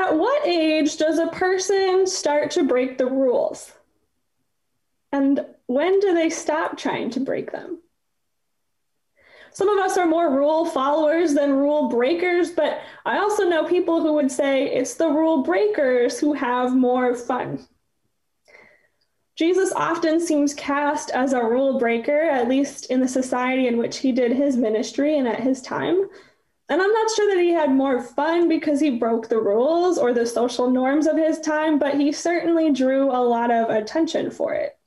At what age does a person start to break the rules? And when do they stop trying to break them? Some of us are more rule followers than rule breakers, but I also know people who would say it's the rule breakers who have more fun. Jesus often seems cast as a rule breaker, at least in the society in which he did his ministry and at his time. And I'm not sure that he had more fun because he broke the rules or the social norms of his time, but he certainly drew a lot of attention for it.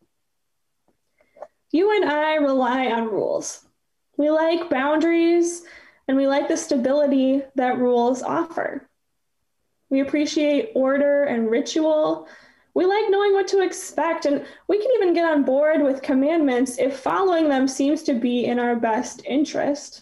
You and I rely on rules. We like boundaries, and we like the stability that rules offer. We appreciate order and ritual. We like knowing what to expect, and we can even get on board with commandments if following them seems to be in our best interest.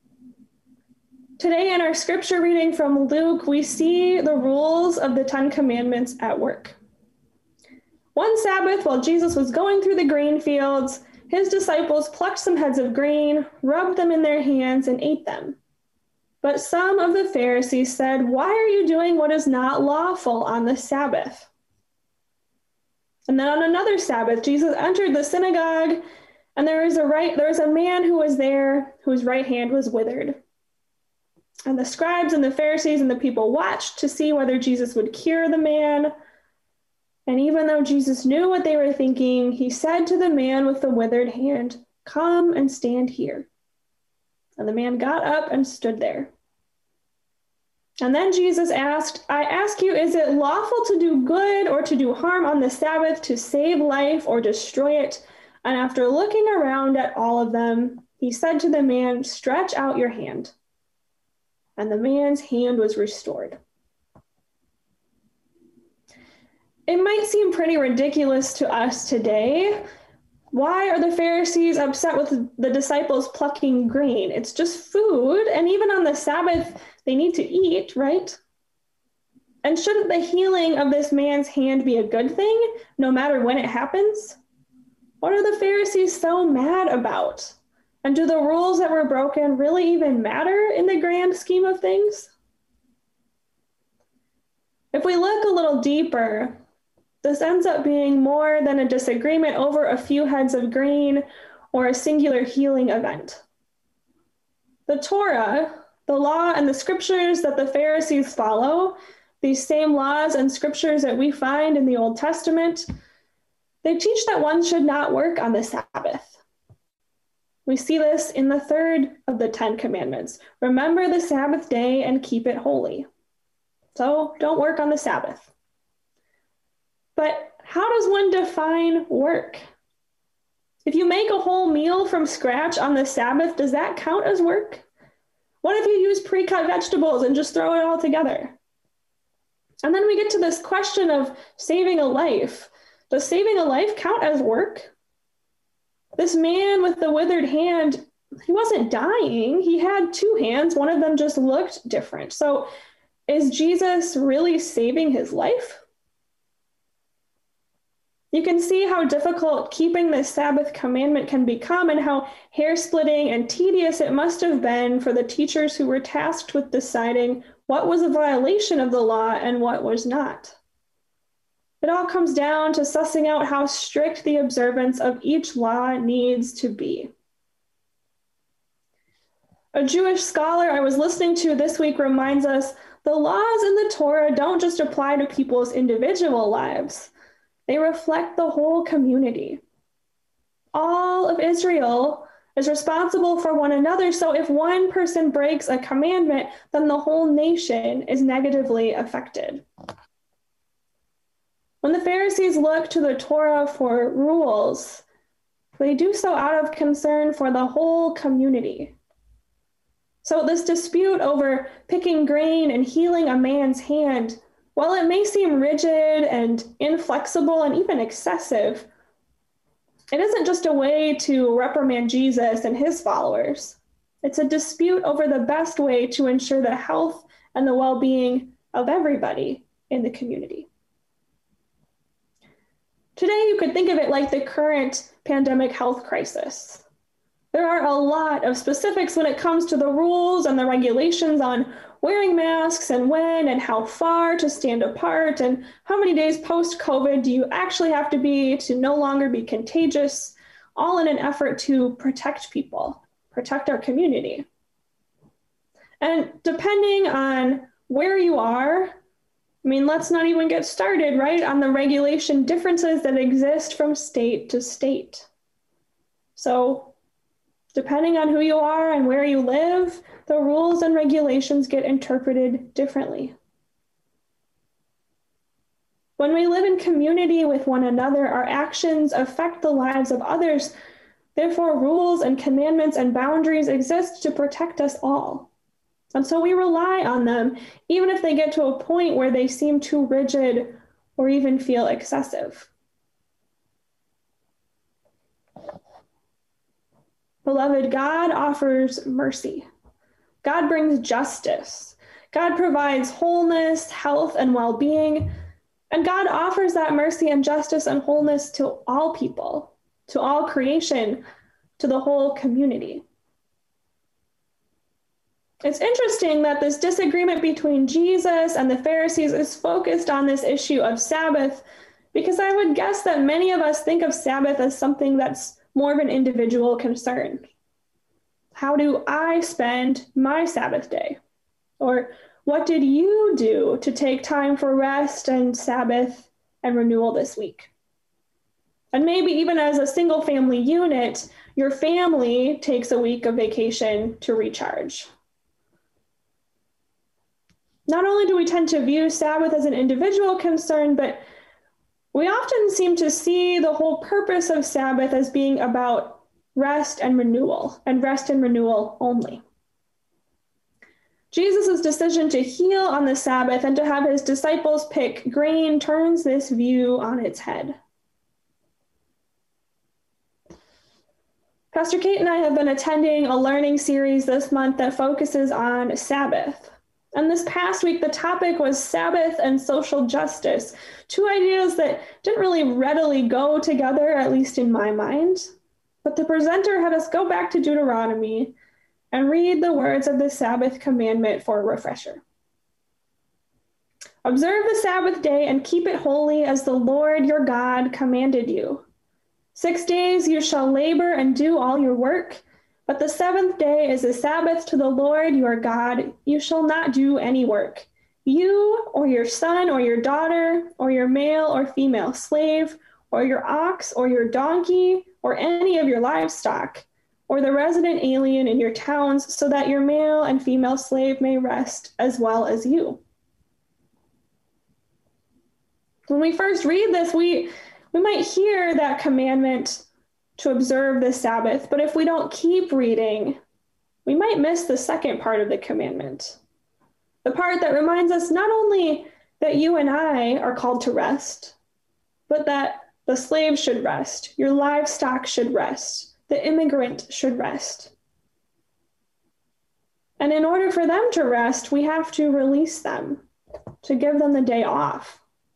Today in our scripture reading from Luke, we see the rules of the 10 Commandments at work. One Sabbath, while Jesus was going through the grain fields, his disciples plucked some heads of grain, rubbed them in their hands, and ate them. But some of the Pharisees said, "Why are you doing what is not lawful on the Sabbath?" And then on another Sabbath, Jesus entered the synagogue, and there was a man who was there whose right hand was withered. And the scribes and the Pharisees and the people watched to see whether Jesus would cure the man. And even though Jesus knew what they were thinking, he said to the man with the withered hand, "Come and stand here." And the man got up and stood there. And then Jesus asked, "I ask you, is it lawful to do good or to do harm on the Sabbath, to save life or destroy it?" And after looking around at all of them, he said to the man, "Stretch out your hand." And the man's hand was restored. It might seem pretty ridiculous to us today. Why are the Pharisees upset with the disciples plucking grain? It's just food, and even on the Sabbath, they need to eat, right? And shouldn't the healing of this man's hand be a good thing, no matter when it happens? What are the Pharisees so mad about? And do the rules that were broken really even matter in the grand scheme of things? If we look a little deeper, this ends up being more than a disagreement over a few heads of grain or a singular healing event. The Torah, the law and the scriptures that the Pharisees follow, these same laws and scriptures that we find in the Old Testament, they teach that one should not work on the Sabbath. We see this in the third of the 10 Commandments. Remember the Sabbath day and keep it holy. So don't work on the Sabbath. But how does one define work? If you make a whole meal from scratch on the Sabbath, does that count as work? What if you use pre-cut vegetables and just throw it all together? And then we get to this question of saving a life. Does saving a life count as work? This man with the withered hand, he wasn't dying. He had two hands. One of them just looked different. So is Jesus really saving his life? You can see how difficult keeping this Sabbath commandment can become and how hair-splitting and tedious it must have been for the teachers who were tasked with deciding what was a violation of the law and what was not. It all comes down to sussing out how strict the observance of each law needs to be. A Jewish scholar I was listening to this week reminds us the laws in the Torah don't just apply to people's individual lives. They reflect the whole community. All of Israel is responsible for one another, so if one person breaks a commandment, then the whole nation is negatively affected. When the Pharisees look to the Torah for rules, they do so out of concern for the whole community. So this dispute over picking grain and healing a man's hand, while it may seem rigid and inflexible and even excessive, it isn't just a way to reprimand Jesus and his followers. It's a dispute over the best way to ensure the health and the well-being of everybody in the community. Today, you could think of it like the current pandemic health crisis. There are a lot of specifics when it comes to the rules and the regulations on wearing masks and when and how far to stand apart and how many days post-COVID do you actually have to be to no longer be contagious, all in an effort to protect people, protect our community. And depending on where you are, let's not even get started, right, on the regulation differences that exist from state to state. So depending on who you are and where you live, the rules and regulations get interpreted differently. When we live in community with one another, our actions affect the lives of others. Therefore, rules and commandments and boundaries exist to protect us all. And so we rely on them, even if they get to a point where they seem too rigid or even feel excessive. Beloved, God offers mercy. God brings justice. God provides wholeness, health, and well-being. And God offers that mercy and justice and wholeness to all people, to all creation, to the whole community. It's interesting that this disagreement between Jesus and the Pharisees is focused on this issue of Sabbath, because I would guess that many of us think of Sabbath as something that's more of an individual concern. How do I spend my Sabbath day? Or what did you do to take time for rest and Sabbath and renewal this week? And maybe even as a single family unit, your family takes a week of vacation to recharge. Not only do we tend to view Sabbath as an individual concern, but we often seem to see the whole purpose of Sabbath as being about rest and renewal only. Jesus' decision to heal on the Sabbath and to have his disciples pick grain turns this view on its head. Pastor Kate and I have been attending a learning series this month that focuses on Sabbath. And this past week, the topic was Sabbath and social justice, two ideas that didn't really readily go together, at least in my mind. But the presenter had us go back to Deuteronomy and read the words of the Sabbath commandment for a refresher. Observe the Sabbath day and keep it holy as the Lord your God commanded you. 6 days you shall labor and do all your work, but the seventh day is a Sabbath to the Lord your God. You shall not do any work. You or your son or your daughter or your male or female slave or your ox or your donkey or any of your livestock or the resident alien in your towns, so that your male and female slave may rest as well as you. When we first read this, we might hear that commandment to observe the Sabbath, but if we don't keep reading, we might miss the second part of the commandment. The part that reminds us not only that you and I are called to rest, but that the slave should rest, your livestock should rest, the immigrant should rest. And in order for them to rest, we have to release them, to give them the day off.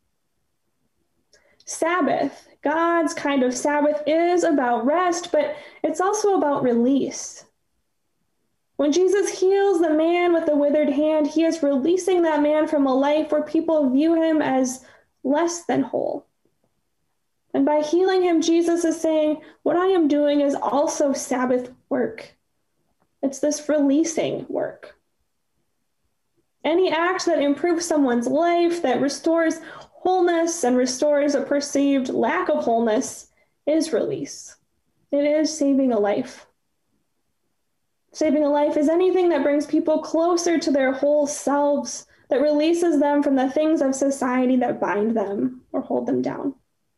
Sabbath, God's kind of Sabbath, is about rest, but it's also about release. When Jesus heals the man with the withered hand, he is releasing that man from a life where people view him as less than whole. And by healing him, Jesus is saying, what I am doing is also Sabbath work. It's this releasing work. Any act that improves someone's life, that restores wholeness and restores a perceived lack of wholeness, is release. It is saving a life. Saving a life is anything that brings people closer to their whole selves, that releases them from the things of society that bind them or hold them down.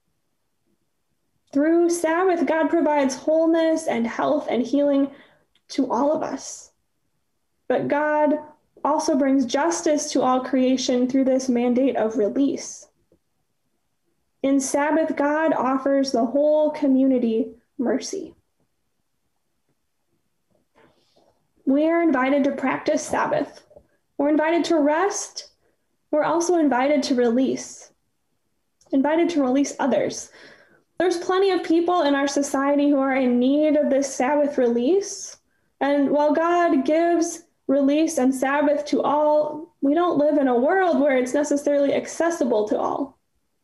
Through Sabbath, God provides wholeness and health and healing to all of us. But God also brings justice to all creation through this mandate of release. In Sabbath, God offers the whole community mercy. We are invited to practice Sabbath. We're invited to rest. We're also invited to release others. There's plenty of people in our society who are in need of this Sabbath release. And while God gives release and Sabbath to all, we don't live in a world where it's necessarily accessible to all.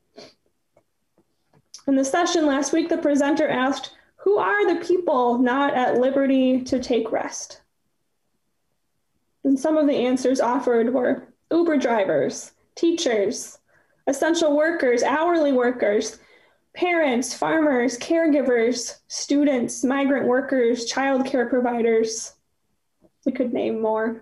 In the session last week, the presenter asked, who are the people not at liberty to take rest? And some of the answers offered were Uber drivers, teachers, essential workers, hourly workers, parents, farmers, caregivers, students, migrant workers, childcare providers. We could name more.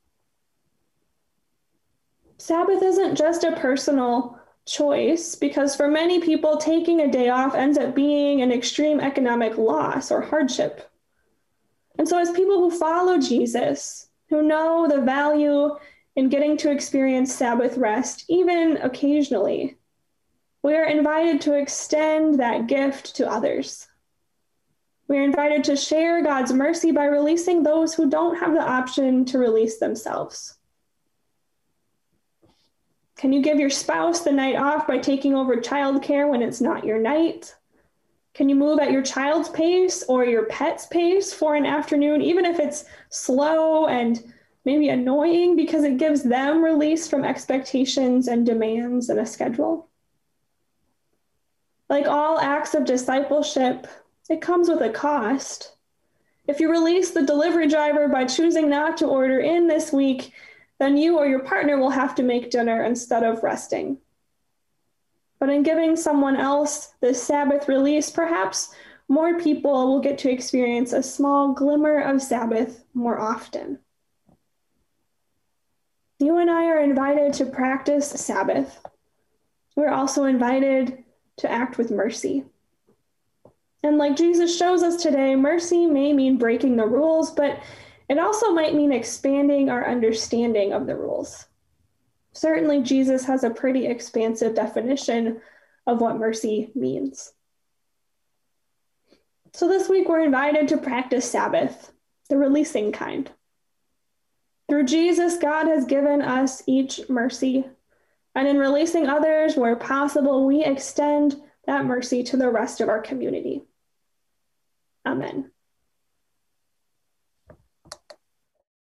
Sabbath isn't just a personal choice, because for many people, taking a day off ends up being an extreme economic loss or hardship. And so as people who follow Jesus, who know the value in getting to experience Sabbath rest, even occasionally, we are invited to extend that gift to others. We are invited to share God's mercy by releasing those who don't have the option to release themselves. Can you give your spouse the night off by taking over childcare when it's not your night? Can you move at your child's pace or your pet's pace for an afternoon, even if it's slow and maybe annoying, because it gives them release from expectations and demands and a schedule? Like all acts of discipleship, it comes with a cost. If you release the delivery driver by choosing not to order in this week, then you or your partner will have to make dinner instead of resting. But in giving someone else this Sabbath release, perhaps more people will get to experience a small glimmer of Sabbath more often. You and I are invited to practice Sabbath. We're also invited to act with mercy. And like Jesus shows us today, mercy may mean breaking the rules, but it also might mean expanding our understanding of the rules. Certainly, Jesus has a pretty expansive definition of what mercy means. So this week, we're invited to practice Sabbath, the releasing kind. Through Jesus, God has given us each mercy. And in releasing others where possible, we extend that mercy to the rest of our community. Amen.